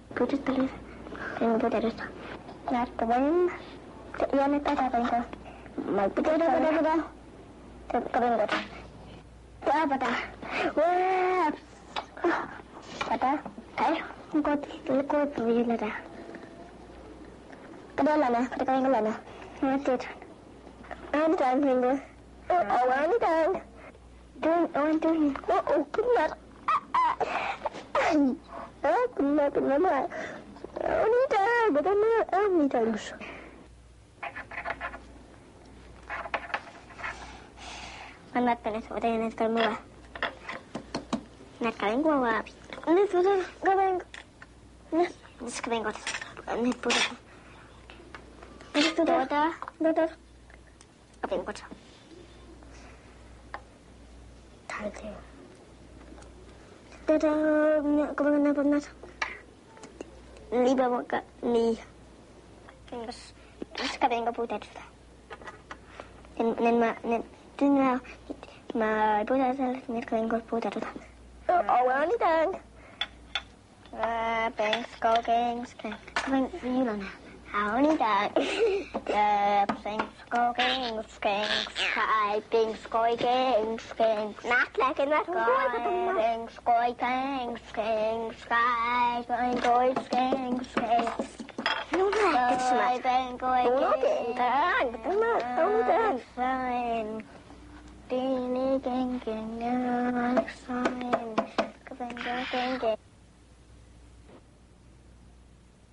puuduttelu. Kering puudutus. Narkobin. Yan ito tatawin ko. Magputudo. Kering ko. Wah, patah. Wah. Patah. Ayo, ikut begini dah. Kedua mana? Ketika yang mana? Mati. Ini tangan minggu. Ini tangan. Tuh. Oh, keluar. Keluar. Ini tangan. Betul. Ini tangan. Manat penes. Udah yang sekarang mula. Net kalian gua wapi. Net sudah. Gabeng. Net. Sekarang gua. Net putus. Net sudah. Dadah. Apa yang kocak? Tadi. Dadah. Kebangan apa nas? Liba maka ni. Terus sekarang gua putus sudah. Nen. Tinggal putus net kalian gua putus sudah. Ini dan. Pengs, kalian bilang. Ini dan. Pengs, kai, pengs, nak lagi nak. Pengs, kai, kai, Dini geng,